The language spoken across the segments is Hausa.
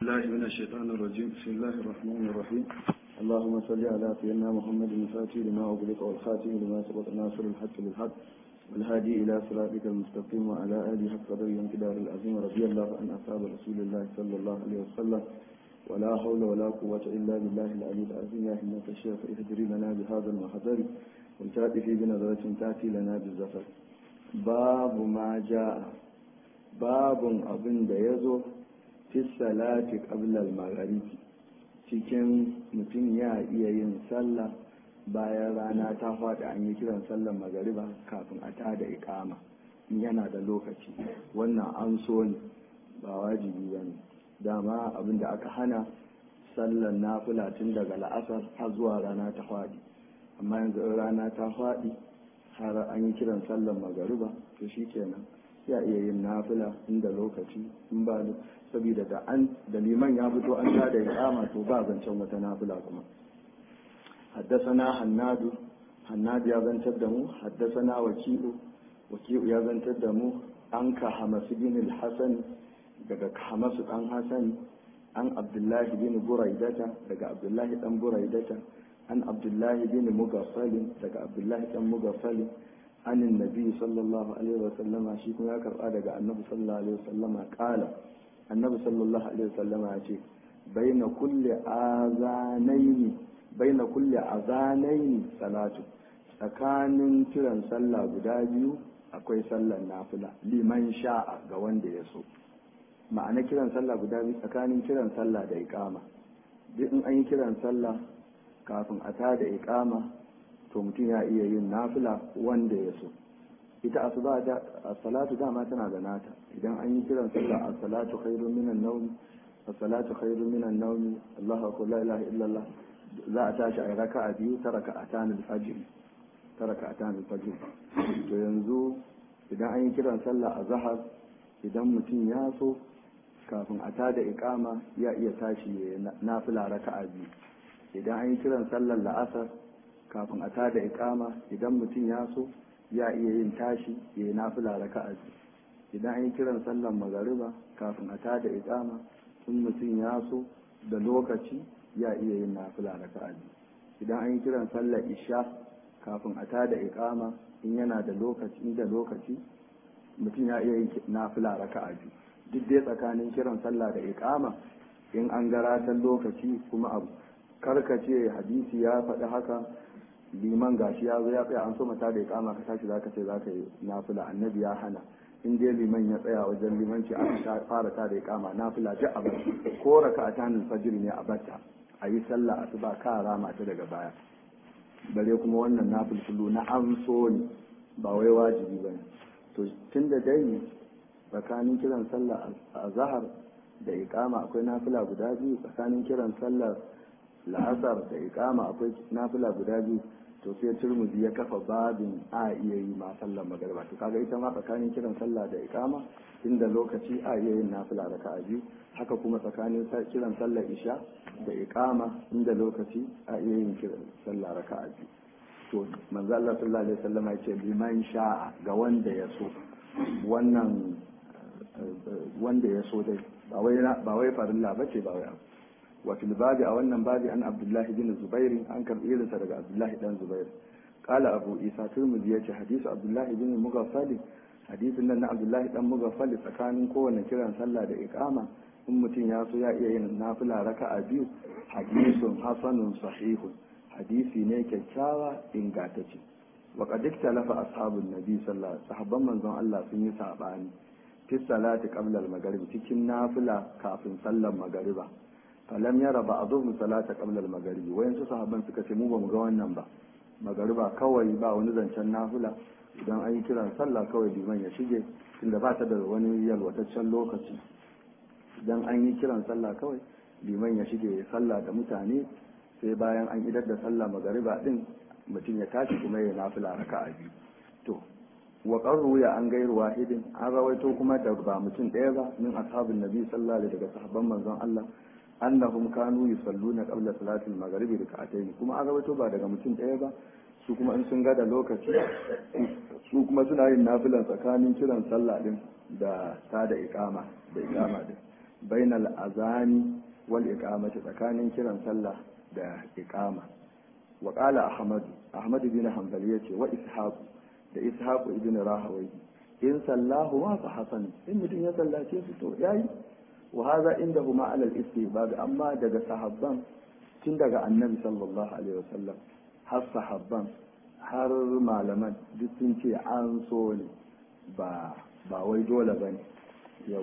بالله من الشيطان الرجيم. بسم الله الرحمن الرحيم. اللهم صل على سيدنا محمد الفاتح لما أغلق والخاتم لما سبق ناصر الحق بالحق والهادي إلى صراطك المستقيم وعلى آله حق قدره وامتدار العظيم رضي الله عن أصحاب رسول الله صلى الله عليه وسلم ولا حول ولا قوة إلا بالله العلي العظيم. يا همة الشيخ اهدري لنا بهذا المحضر والتأتي في بنظرة تأتي لنا بالزفر. باب ما جاء باب أبن بيزو fi salati qabla al-maghribi, cikin mutum ya iya yin sallah bayan rana ta faɗi an yi kiran sallar magariba kafin a tada iqama in yana da lokaci. Wannan an so ne, ba wajibi bane. Dama abinda aka hana sallar nafila tun daga la'asar har zuwa rana ta faɗi, amma yanzu rana ta faɗi har an yi kiran sallar magariba to shikenan ya iya yin nafila inda lokaci, in ba saboda da liman ya fito an ta da iqama to ba zancen wata nafila kuma. Haddasana Hannadu ya zantar da mu, haddasana Waki'u ya zantar da mu an ka Hamasu bin al-Hasan daga Hamasu dan Hasan, an Abdullahi bin Buraidata daga Abdullahi dan Buraidata, an Abdullahi bin Mughaffal daga Abdullahi dan Mughaffal, an annabi sallallahu alaihi wa sallama, shi kuma ya karba daga annabi sallallahu alaihi wa sallama kala annabi sallallahu alaihi wasallam ya ce baina kulli azanaini salatu, tsakanin kiran sallah guda biyu akwai sallar nafila liman sha'a ga wanda ya so. Ma'ana kiran sallah guda biyu tsakanin kiran sallah da iqama, duk in an yi kiran sallah kafin a tada iqama to mutum ya iya yin nafila wanda ya so. Ita asuba da as-salatu dama tana da nata, idan an yi kiran sallah as-salatu khairun minan nawm, as-salatu khairun minan nawm, Allahu akbar, la ilaha illallah, za a tashi a raka'a biyu ta raka'atan al-fajr, to yanzu idan an yi kiran sallah azhar, idan mutum ya so kafin a tada iqama ya iya tashi ya nafila raka'a biyu. Idan an yi kiran sallar la'asar kafin a tada iqama, idan mutum ya so ya iya yin tashi ya yi nafila raka'a biyu. Idan an yi kiran sallar magariba kafin a tada iqama, in mutum ya so da lokaci ya iya yin nafila raka'a biyu. Idan an yi kiran sallar isha kafin a tada iqama, in yana da lokaci mutum ya iya yin nafila raka'a biyu. Duk dai tsakanin kiran sallah da iqama in an garatar lokaci kuma abu karkace hadisi ya faɗi haka, liman gashi ya zo ya tsaya an so mata da iqama ka tashi zaka ce zaka yi nafila, annabi ya hana. In dai liman ya tsaya wajen limanci aka fara ta da iqama, nafila ji a bar ko raka'atan fajr ne a batta a yi sallah asuba ka rama ta daga baya. Bare kuma wannan nafilfulu na an so ne, ba wai wajibi bane. To tunda dai tsakanin kiran sallah azhar da iqama akwai nafila guda biyu, tsakanin kiran sallah la'asar da iqama akwai nafila guda biyu, to sai Tirmidhi ya kafa babin a iya yi ma sallar magariba. To kaga ita ma tsakanin kiran sallah da iqama inda lokaci a iya yin nafila raka'a biyu, haka kuma tsakanin kiran sallar isha da iqama inda lokaci a iya yin kiran sallah raka'a biyu. To manzo Allah sallallahu alaihi wasallam ya ce liman sha'a ga wanda ya so, wannan wanda ya so dai ba wai farilla bace, ba wai وفي الباب أو أن باب عن عبد الله بن الزبير عن كبير سرق عبد الله بن الزبير قال أبو إيسى ترمذي حديث عبد الله بن المغفل، حديث أن عبد الله بن المغفل فكان كون كيران صلى بإقامة أمتي ياسو يا إيه نافلة ركعة بيو، حديث حسن صحيح، حديث نيك كاوى إن قاتتي. وقد اختلف أصحاب النبي صلى الله عليه وسلم، صحابا من ظن الله في صعباني في الصلاة قبل المغرب، تكن نافلة كافٍ صلى المغرب. falam yara ba'dhum salata qabla al-maghrib, wayan su sahabban suka ce mu ba mu ga wannan ba, magariba kawai ba wani zancen nafila, idan an yi kiran sallah kawai liman ya shige tunda ba ta da wani yalwataccen lokaci. Idan an yi kiran sallah kawai liman ya shige ya sallah da mutane, sai bayan an idar da sallah magariba din mutum ya tashi kuma ya nafila raka'a biyu. To wa qarru ya an gairu wahidin, an rawaito kuma da ba mutum ɗaya ba min ashabin nabi sallallahu alaihi daga sahabban manzon Allah annahum kanu yusalluna qabla salatil maghribi rak'atayn, kuma an rawaito ba daga mutum ɗaya ba, su kuma in sun ga da lokaci su kuma suna yin nafilan tsakanin kiran sallah din da ta da iqama din. bainal azani wal iqamati tsakanin kiran sallah da iqama wa qala ahmad bin hanbal yace wa ishaq da ishaq ibn rahawai in sallahu wa fa hasan in mutum ya sallace su to yayi wa hadha indahuma ala al-istihbab amma daga sahabban tun daga annabi sallallahu alaihi wasallam har sahabban har malaman duk sun ce an so ne ba wai dole bane yau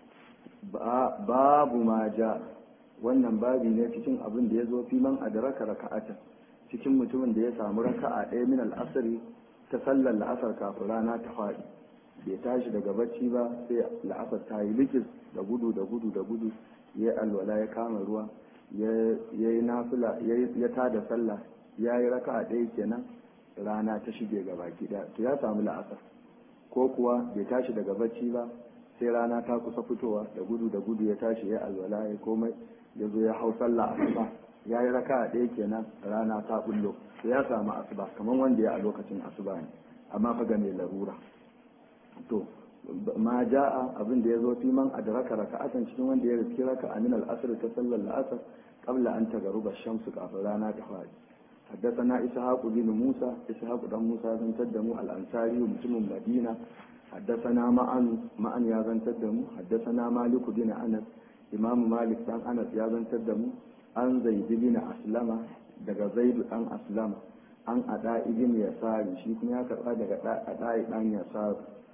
babu ma ja wannan babi ne cikin abin da ya zo fi man adraka raka'atan cikin mutumin da ya samu raka'a ɗaya min al'asari ta sallar la'asar kafin rana ta faɗi bai tashi daga bacci ba sai la'asar ta yi likis da gudu ya alwala ya kama ruwa ya yi nafila ya tada sallah ya yi raka'a ɗaya kenan rana ta shige gaba ɗaya to ya samu la'asar ko kuwa bai tashi daga bacci ba sai rana ta kusa fitowa da gudu ya tashi ya alwala ya komai ya zo ya hau sallah asuba ya yi raka ɗaya kenan rana ta bullo to ya samu asuba kamar wanda ya a lokacin asuba ne amma fa ga mai larura to ma ja'a abin da ya zo fi man adraka raka'atan cikin wanda ya riski raka'a min al-asr ta sallar al-asr qabla an tagaruba shamsu kafin rana ta fadi حدثنا إسحاق بن موسى إسحاق بن موسى بن تدمو الأنصاري ومسلم مدينة حدثنا معن يا بن تدمو حدثنا مالك بن أنس إمام مالك بن أنس يا بن تدمو عن زيد بن أسلم دغ زيد بن أسلم عن أداء بن يسار شي كما يا كربا دغ أداء بن يسار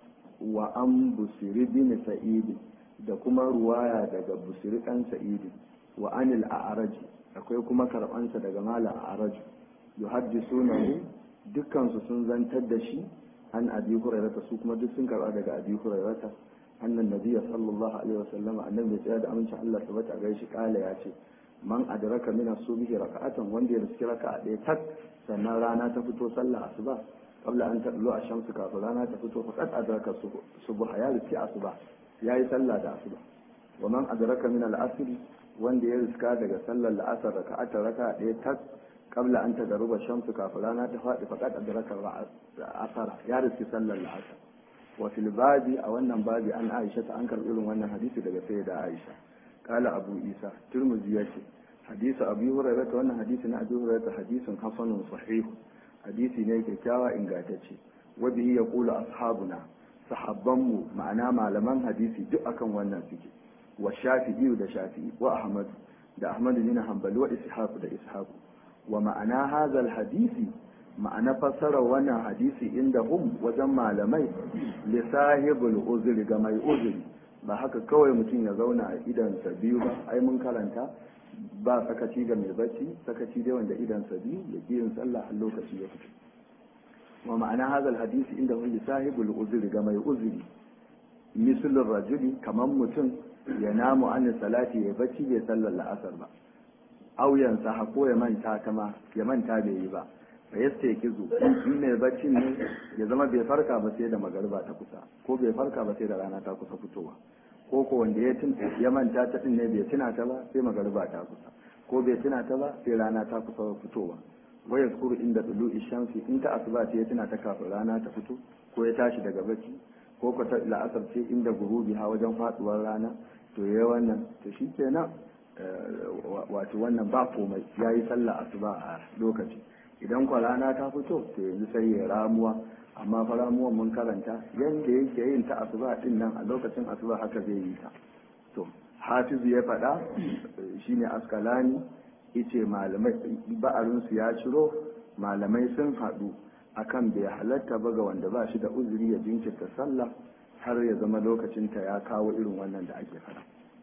وأن بصير بن سعيد da kuma ruwaya daga busiri ɗan sa'idi wa anil a'raj akwai kuma karɓansa daga mala a'raj yuhaddisunahu dukkan su sun zantar da shi an abi hurairata su kuma duk sun karɓa daga abi hurairata annan nabiyya sallallahu alaihi wasallam annabi ya da amincin Allah tabbata a gaishe kala ya ce man adraka min as-subhi raka'atan wanda ya riski raka'a ɗaya tak sannan rana ta fito sallah asuba qabla an tadlu ash-shamsu kafin rana ta fito faqad adraka subha ya riski asuba yayi sallah da asuba wa man adraka min al-asr wanda ya riska daga sallar la'asar raka'a ɗaya tak qabla an tadruba ash-shamsu kafin rana ta faɗi faqad adraka asara ya riski sallar la'asar wa fil babi a wannan babi an Aisha ta an karɓi irin wannan hadisi daga sayyida Aisha qala Abu Isa Tirmidhi yace hadisi Abu Hurairah wannan hadisi na Abu Hurairah hadisin hasanun sahih hadisi ne kyakkyawa ingantacce wa bihi yaqulu ashabuna sahabbanmu ma'ana malaman hadisi duk akan wannan suke wa Shafi'i da Shafi'i wa Ahmad da Ahmad bin Hanbal wa Ishaq da Ishaq wa ma'ana hadha hadisi ma'ana fassara wannan hadisi inda hum wajen malamai li sahibul uzri ga mai uzuri ba haka kawai mutum ya zauna a idansa biyu ba ai mun karanta ba sakaci ga mai bacci sakaci dai wanda idansa biyu ya ki yin sallah a lokaci ya fito wa ma'ana hadal hadisi inda hum li sahibul uzri ga mai uzuri mislur rajuli kaman mutum ya namu an salati ya bacci bai sallar la'asar ba auyansa hako ya manta bai yi ba fa yasta yake zo in mai baccin ne ya zama bai farka ba sai da magariba ta kusa ko bai farka ba sai da rana ta kusa fitowa ko ko wanda ya manta ta din ne bai tuna ta ba sai magariba ta kusa ko bai tuna ta ba sai rana ta kusa fitowa wa yazkuru inda tulu'i shamsi in ta asuba ce ya tuna ta kafin rana ta fito ko ya tashi daga bacci ko ko ta la'asar ce inda gurubi ha wajen faduwar rana to yayi wannan to shikenan wato wannan ba komai yayi sallah asuba a lokaci idan kwa rana ta fito to yanzu sai ya ramuwa amma fa ramuwan mun karanta yanda yake yin ta asuba din nan a lokacin asuba haka zai yi ta to hafizu ya faɗa shine askalani yace malamai ba'arin su ya ciro malamai sun haɗu akan bai halatta ba ga wanda ba shi da uzuri ya jinkirta sallah har ya zama lokacin ta ya kawo irin wannan da ake faɗa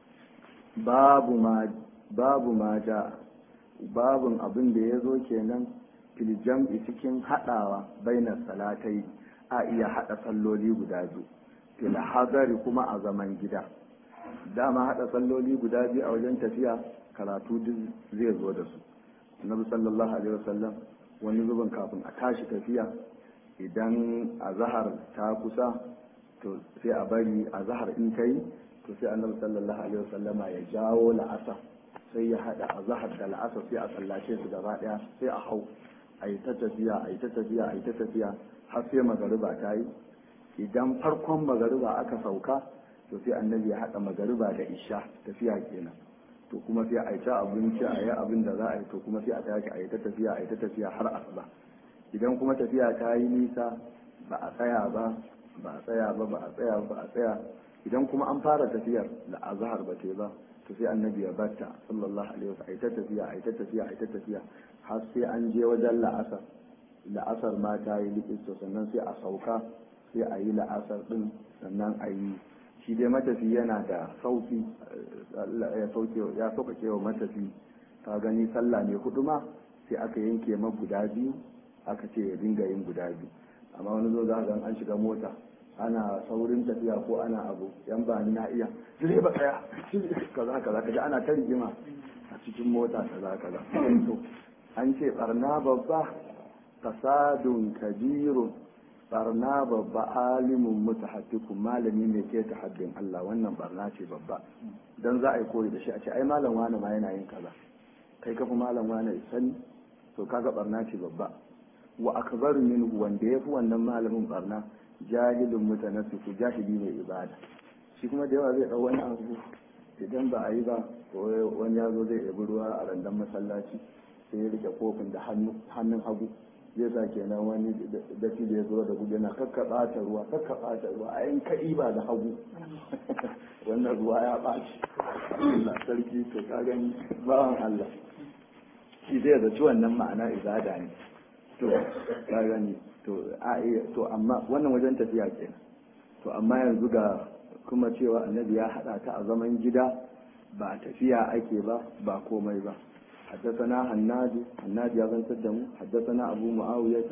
babu ma ja babun abin da ya zo kenan filjam'i cikin haɗawa bainar salatai a iya haɗa salloli guda biyu fil hadari kuma a zaman gida dama haɗa salloli guda biyu a wajen tafiya karatu duk zai zo da su annabi sallallahu alaihi wasallam wani zubin kafin a tashi tafiya idan azhar ta kusa to sai a bari azhar in ta yi to sai annabi sallallahu alaihi wasallama ya jawo la'asar sai ya haɗa azhar da la'asar sai a tsallace su gaba ɗaya sai a hau a yi ta tafiya har sai magariba ta yi idan farkon magariba aka sauka to sai annabi ya haɗa magariba da isha tafiya kenan to kuma sai a yi ta abinci a yi abin da za a yi to kuma sai a tashi a yi ta tafiya har asuba idan kuma tafiya ta yi nisa ba a tsaya ba idan kuma an fara tafiyar da azhar ba ta ba to sai annabi ya batta sallallahu alaihi wasallam a yi ta tafiya har sai an je wajen la'asar ma ta yi likito sannan sai a sauka sai a yi la'asar din sannan a yi shi dai matafi yana da sauki ya sauƙaƙe wa matafi ka gani sallah ne hudu ma sai aka yanke ma guda biyu aka ce ya dinga yin guda biyu amma wani zo za ga an shiga mota ana saurin tafiya ko ana abu yan ba ni na iya direba tsaya kaza kaji ana ta rigima a cikin mota kaza to an ce barna babba fasadun kabirun barna babba alimun mutahaddikun malami ne ke ta haddin Allah wannan barna ce babba dan za a yi koyi da shi a ce ai malam wani ma yana yin kaza kai kafa malam wani sani to kaga barna ce babba wa akbar minhu wanda yafi wannan malamin barna jahilun mutanassifu jahili mai ibada shi kuma da yawa zai dau wani abu idan ba a yi ba wani ya zo zai ɗebi ruwa a randan masallaci sai ya rike kofin da hannun hagu zai sa kenan wani dafi da ya zo da gudu yana kakkaɓa ta ruwa a yin kaɗi ba da hagu wannan ruwa ya ɓaci Allah sarki to ka gani bawan Allah shi zai zaci wannan ma'ana ibada ne to ka gani to amma wannan wajen tafiya kenan to amma yanzu ga kuma cewa annabi ya haɗa ta a zaman gida ba tafiya ake ba komai ba حدثنا هنادي يا بن تدمو حدثنا أبو معاوية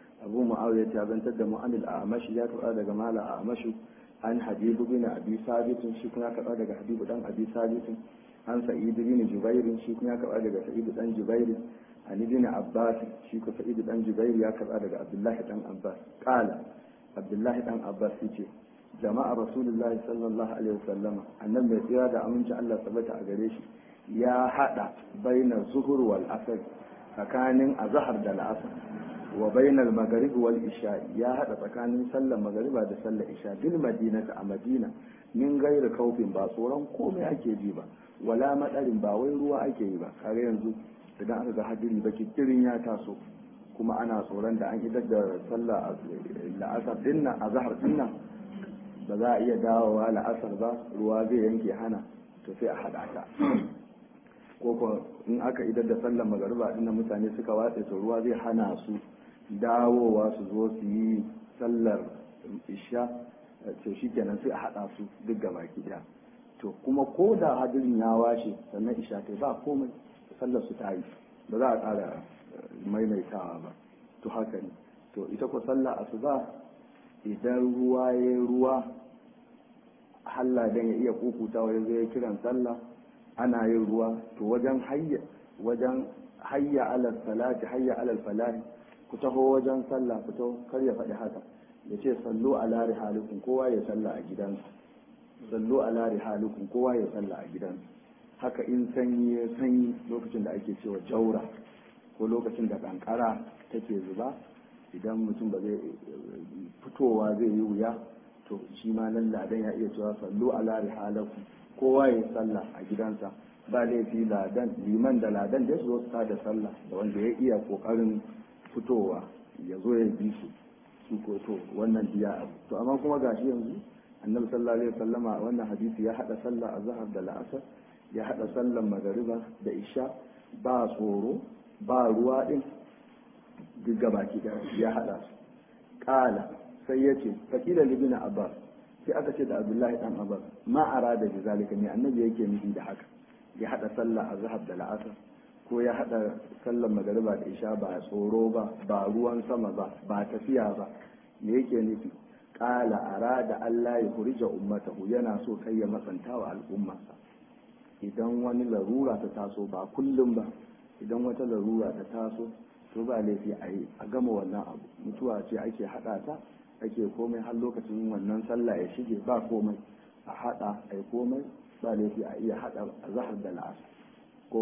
يا بن تدمو عن الأعمش يا كبار جمال الأعمش عن حبيب بن أبي ثابت شكنا كبار حبيب بن أبي ثابت عن سعيد بن جبير شكنا كبار سعيد بن جبير عن ابن عباس شك سعيد بن جبير يا كبار عبد الله بن عباس قال عبد الله بن عباس يجي جماعة رسول الله صلى الله عليه وسلم النبي يراد أمن الله ثبت أجريش ya hada bainar zuhur wal asr tsakanin azhar da al'asr wa bainar maghrib wal isha ya hada tsakanin sallar magriba da sallar isha bil madinati a madina min gairi kaufin ba tsoron komai ake ji ba wala madarin ba wai ruwa ake yi ba kare yanzu idan aka ga hadiri baki kirin ya taso kuma ana tsoron da an idar da sallar la'asar dinnan azhar dinnan ba za a iya dawowa la'asar ba ruwa zai yanke hana to sai a hada ta ko in aka idar da sallar magariba din mutane suka watse to ruwa zai hana su dawowa su zo su yi sallar isha to shikenan sai a hada su duk gaba daya to kuma ko da hadirin ya washe sannan isha ta ba komai sallar su ta yi ba za a ƙara maimaitawa ba to haka ne to ita ko sallar asuba idan ruwa ya ruwa halla dan ya iya kukuta wajen zai kiran sallah ana yin ruwa to wajen hayya alal salati hayya alal falahi ku taho wajen sallah ku taho kar ya faɗi haka ya ce sallu ala rihalikum kowa ya salla a gidansa sallu ala rihalikum kowa ya salla a gidansa haka in sanyi ya sanyi lokacin da ake cewa jaura ko lokacin da kankara take zuba idan mutum ba zai fitowa zai yi wuya to shi ma nan ladan ya iya cewa sallu ala rihalakum kowa ya sallah a gidansa ba laifi ladan liman da ladan da su zo su da sallah da wanda ya iya kokarin fitowa ya zo ya bi su ko to wannan biya abu to amma kuma gashi yanzu annabi sallallahu alaihi wasallama wannan hadisi ya hada sallah azhar da la'asar ya hada sallar magariba da isha ba tsoro ba ruwa din duk gabaki da ya hada su kala sai yace fakila libna abbas sai aka ce da abdullahi dan abbas ma arada bi zalika ne annabi yake nufi da haka ya hada sallah azhar da la'asar ko ya hada sallar magariba da isha ba tsoro ba ruwan sama ba tafiya ba me yake nufi qala arada Allah ya hurija ummatahu yana so kai ya matsantawa al'ummarsa idan wani larura ta taso ba kullum ba idan wata larura ta taso to ba laifi a gama wannan abu mutuwa ce ake hada ta ake komai har lokacin wannan sallah ya shige ba komai a hada ai komai ba laifi a iya hada zahar da la'asar ko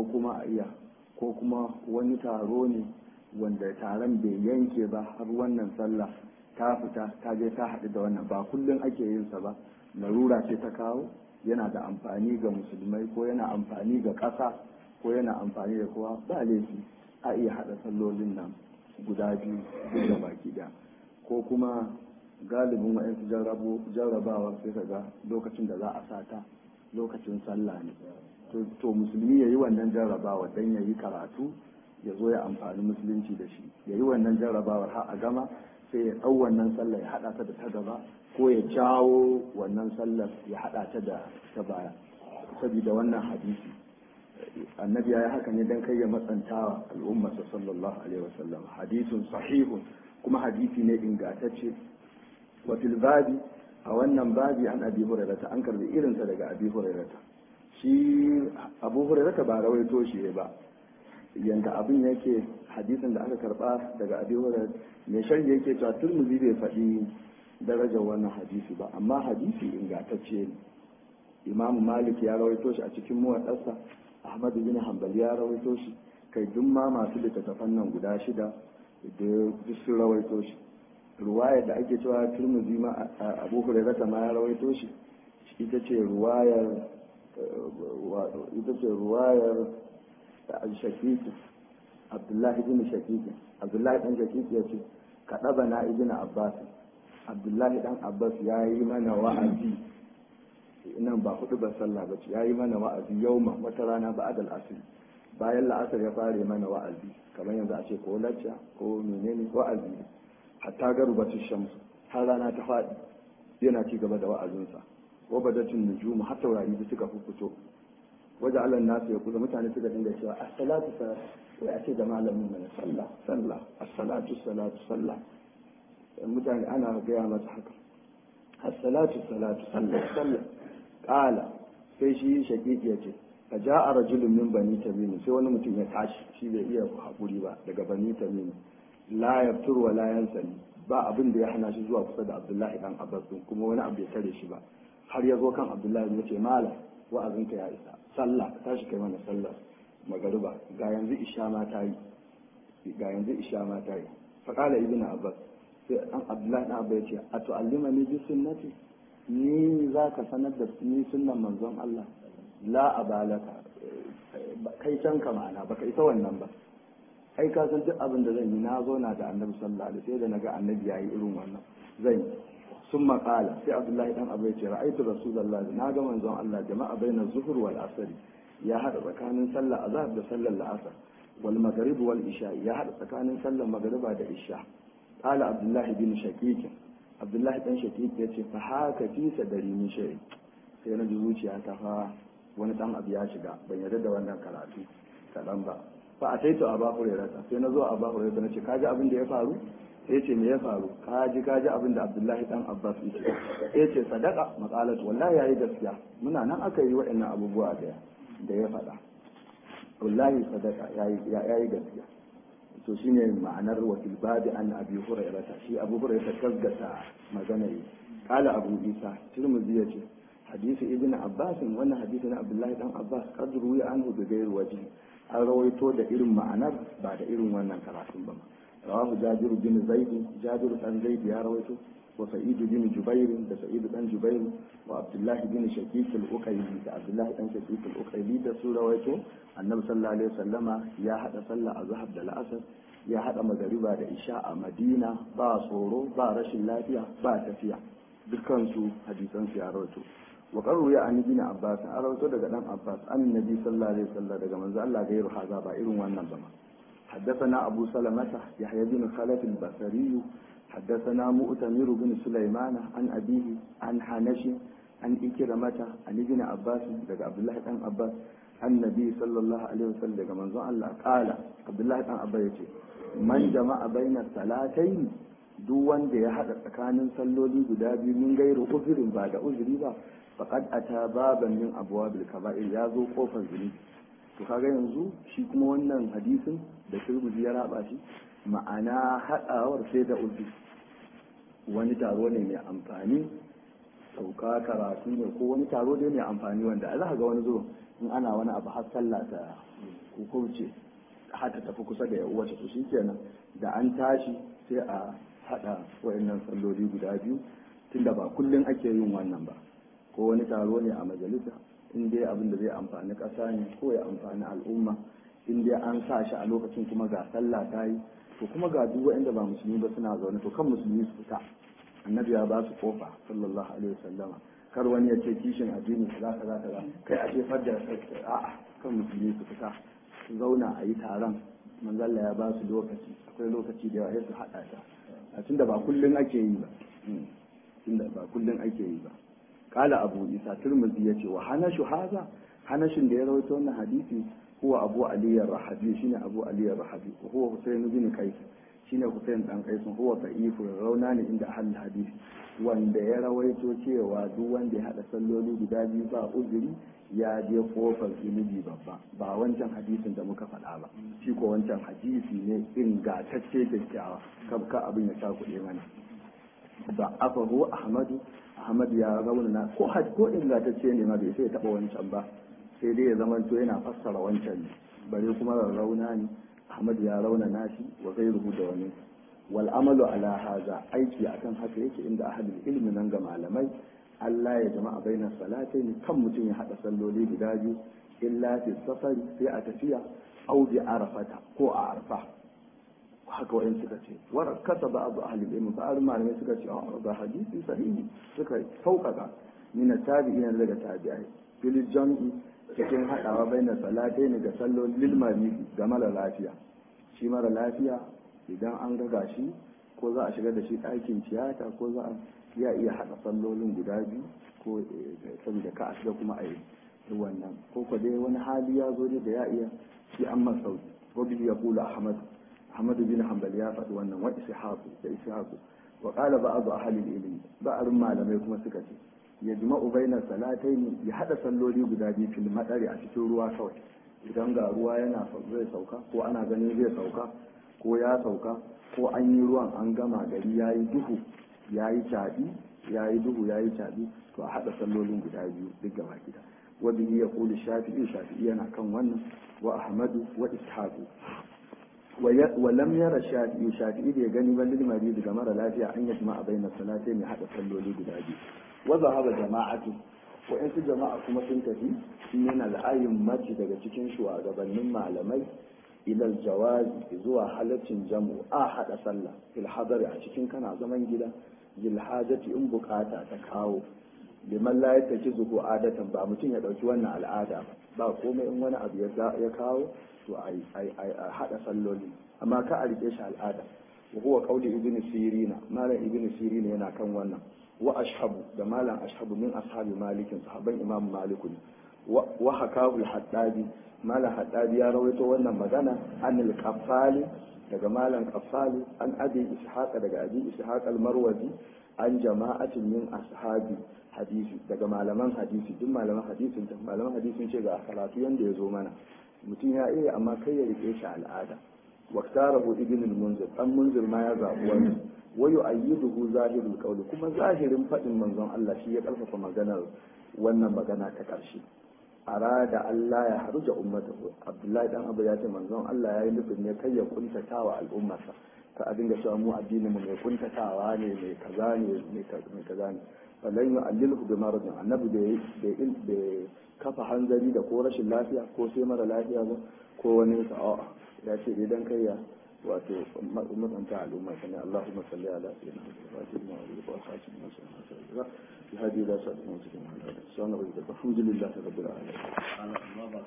kuma wani taro ne wanda taron bai yanke ba har wannan sallah ta fita ta je ta haɗu da wannan ba kullum ake yin sa ba larura ce ta kawo yana da amfani ga musulmai ko yana amfani ga ƙasa ko yana amfani da kowa ba laifi a iya haɗa sallolin nan guda biyu duk da baki ɗaya ko kuma galibin wa'yansu jarrabawa sai ka ga lokacin da za a sata lokacin sallah ne to musulmi ya yi wannan jarrabawa don ya yi karatu ya zo ya amfani musulunci da shi ya yi wannan jarrabawar har a gama sai ya ɗau wannan sallah ya haɗa ta da ta gaba ko ya jawo wannan sallar ya haɗa ta da ta baya saboda wannan hadisi annabi ya yi haka ne don kai ya matsantawa al'ummarsa sallallahu alaihi wasallam hadisun sahihun kuma hadisi ne ingantacce wa fil babi a wannan babi an abi hurairata an karbi irinsa daga abi hurairata shi abu hurairata ba rawaito shi ba yanda abin yake hadisin da aka karba daga abi hurairata mai sharhi yake cewa turmuzi bai faɗi darajar wannan hadisi ba amma hadisi ingantacce ne imamu malik ya rawaito shi a cikin muwaɗarsa ahmadu bin hanbal ya rawaito shi kai duk ma masu littattafan nan guda shida da duk sun rawaito shi ruwaya da ake cewa turmuzi ma abu hurairata ma ya rawaito shi ita ce ruwayar shakiki abdullahi bin shakiki abdullahi dan shakiki ya ce kaɗaba na ibn abbas abdullahi dan abbas ya yi mana wa'azi nan ba hudu ba sallah ba ce ya yi mana wa'azi yauma wata rana ba adal asir bayan la'asar ya fare mana wa'azi kamar yanzu a ce ko lacca ko menene wa'azi hatta garubatu shamsu har rana ta faɗi yana ci gaba da wa'azinsa wa badatun nujumu har taurari da suka fito waje alan nasu ya kuza mutane suka dinga cewa as-salatu salat sai a ce da malamin mana sallah sallah as-salatu salatu sallah mutane ana gaya masa haka as-salatu salatu sallah sallah qala sai shi shakiki ya ce fa ja'a rajulun min bani tamim sai wani mutum ya tashi shi bai iya hakuri ba daga bani tamim la yaftur wa la yansani ba abin da ya hana shi zuwa kusa da Abdullahi dan Abbas kuma wani abu ya tare shi ba har ya zo kan Abdullahi ya ce malam wa'azinka ya isa sallah ka tashi kai mana sallar magariba ga yanzu isha ma ta yi fa qala ibnu Abbas sai dan Abdullahi dan Abbas ya ce atu'allimani bi sunnati ni zaka sanar da ni sunnan manzon Allah la abalaka kai can ka ma'ana baka isa wannan ba ai ka san duk abin da zan yi na zo na da annabi sallallahu alaihi wasallam sai da naga annabi yayi irin wannan zan yi sun maƙala sai abdullahi dan abu ya ce ra'aitu rasulullahi na ga manzon Allah jama'a bainar zuhur wal asr ya hada tsakanin sallar azhar da sallar la'asar wal maghrib wal isha ya hada tsakanin sallar magriba da isha qala abdullahi bin shakik abdullahi dan shakik ya ce fa haka fi sadari min shay sai na ji zuciya ta fa wani dan abu ya shiga ban yarda da wannan karatu kadan ba fa a taito a bahu rerata sai na zo a bahu rerata na ce kaji abin da ya faru sai ce me ya faru kaji abin da abdullahi dan abbas ya ce sai ce sadaka maqalat wallahi yayi gaskiya muna nan aka yi waɗannan abubuwa da ya faɗa wallahi sadaka yayi gaskiya to shine ma'anar wakil babi an abi hurairata shi abu hurairata gaggata magana yi qala abu isa tirmidhi yace hadisi ibn abbas wannan hadisi na abdullahi dan abbas kadru ya anhu bi ghairi wajhi an rawaito da irin ma'anar ba da irin wannan karatun ba rawahu jabir bin zaid jabir dan zaid ya rawaito wa sa'id bin jubair da sa'id dan jubair wa abdullah bin shakik al-uqayli da abdullah dan shakik al-uqayli da su rawaito annabi sallallahu alaihi wasallama ya hada sallah azhar da al'asr ya hada magariba da isha a madina ba tsoro ba rashin lafiya ba tafiya dukkan su hadisan su ya rawaito وقالوا يا عن ابن عباس أروت daga dan Abbas annabi sallallahu alaihi wasallam daga manzo Allah gairu haza ba irin wannan ba حدثنا أبو سلمة يحيى بن خلف البصري حدثنا مؤتمر بن سليمان عن أبيه عن حنش عن إكرمة عن ابن عباس daga عبد الله بن عباس النبي صلى الله عليه وسلم daga manzo Allah قال عبد الله بن عباس yace man jama'a baina salatayn duk wanda ya hada tsakanin salloli guda biyu min gairu uzurin ba da uzuri ba faqad ata baban min abwabil kaba'ir ya zo kofar zunubi to kaga yanzu shi kuma wannan hadisin da Tirmidhi ya raba shi ma'ana hadawar sai da uzuri wani taro ne mai amfani sauka karatu ne ko wani taro ne mai amfani wanda za ka ga wani zo in ana wani abu har sallah ta hukunce har ta tafi kusa da yawace to shikenan da an tashi sai a hada wayannan salloli guda biyu tunda ba kullun ake yin wannan ba ko wani taro ne a majalisa in dai abin da zai amfani ƙasa ne ko ya amfani al'umma in dai an sa shi a lokacin kuma ga sallah ta yi to kuma ga duk waɗanda ba musulmi ba suna zaune to kan musulmi su fita annabi ya ba su kofa sallallahu alaihi wasallama kar wani ya ce kishin addini kaza kaza kaza kai a jefar da a'a kan musulmi su fita su zauna a yi taron manzalla ya ba su lokaci akwai lokaci da yawa sai su haɗa ta a tunda ba kullun ake yi ba tunda ba kullun ake yi ba kala abu isa turmuzi ya ce wa hanashu haza hanashin da ya rawaito wannan hadisi huwa abu ali ar-rahabi shine abu ali ar-rahabi huwa husayn bin qais shine husayn dan qais huwa da'ifu rauna ne inda ahli hadisi wanda ya rawaito cewa duk wanda ya hada salloli guda biyu ba uzuri ya je kofar zunubi babba ba wancan hadisin da muka faɗa ba shi ko wancan hadisi ne ingantacce kyakkyawa kabka abin ya cakuɗe mana ba afahu ahmad ya raunana ko ingantacce ne ma bai sai ya taɓa wancan ba sai dai ya zamanto yana fassara wancan ne bare kuma rauna ne ahmad ya raunana shi wa ghayruhu da wani wal amalu ala haza aiki akan haka yake inda ahlul ilmi nan ga malamai Allah ya jama'a bainar salatain kan mutum ya hada salloli guda biyu illa fi safari sai a tafiya au bi arafata ko a arfa haka wa'in suka ce war kasa ba abu ahlul ilmi ba malamai suka ce ba hadisi sahihi suka sauƙaƙa min tabi'ina daga tabi'ai fil jam'i cikin haɗawa bai na salatai ne ga sallolin lilmari ga mara lafiya shi mara lafiya idan an ga shi ko za a shiga da shi ɗakin tiyata ko za a iya haɗa sallolin guda biyu ko saboda ka a shiga kuma a yi wannan ko ko dai wani hali ya zo da ya iya shi an masa sauki wabi ya kula ahmad bin hanbal ya faɗi wannan wa ishaqu wa qala ba'd ahli al-ilm ba'arun malamai kuma suka ce ya jima'u bainar salatai ne ya haɗa salloli guda biyu fil madari a cikin ruwa kawai idan ga ruwa yana zai sauka ko ana ganin zai sauka ko ya sauka ko an yi ruwan an gama gari ya yi duhu ya yi caɗi ya yi duhu ya yi caɗi to a haɗa sallolin guda biyu duk gaba gida wadda ya kuli shafi'i yana kan wannan wa ahmadu wa ishaqu wa lam yara shafi'i da ya gani ba lil marid ga mara lafiya an yajma'a bainar salatai ne haɗa salloli guda biyu وذهب جماعة وإنس جماعة كما تنتهي من الأئمة daga cikin shugabannin malamai ila aljawaz zuwa halaccin jam'u a hada sallah fil hadari a cikin kana zaman gida lil hajati in bukata ta kawo liman la yatakizu adatan ba mutum ya dauki wannan al'ada ba komai in wani abu ya kawo to ai hada salloli amma ka a rike shi al'ada wa huwa qawli ibn sirina malam ibn sirina yana kan wannan wa ashabu da malam ashabu min ashabi malikin sahaban imam maliku wa hakahu al-haddabi malam haddabi ya rawaito wannan magana an al-qaffali daga malam qaffali an abi ishaq daga abi ishaq al-marwazi an jama'atin min ashabi hadisi daga malaman hadisi duk malaman hadisin ce ga karatu yanda ya zo mana mutum ya iya amma kai ya rike shi al'ada waktarahu ibn al-munzir dan munzir ma ya zabi wannan wayu ayyiduhu zahirul qawl kuma zahirin fadin manzon Allah shi ya karfafa maganar wannan magana ta karshe arada Allah ya haruja ummatahu Abdullahi dan Abu ya ce manzon Allah yayi nufin ne kai ya kuntatawa al'ummarsa ka abin da cewa mu addinin mu mai kuntatawa ne mai kaza ne mai kaza ne falan yu'allilhu bi maradin annabi da kafa hanzari da ko rashin lafiya ko sai mara lafiya ba ko wani sa'a ya ce idan kai ya wato matsanta al'umma sani Allahumma salli ala sayyidina Muhammad wa alihi wa sahbihi wa sallam bi hadi la sallallahu alaihi wa sallam alhamdulillahi rabbil alamin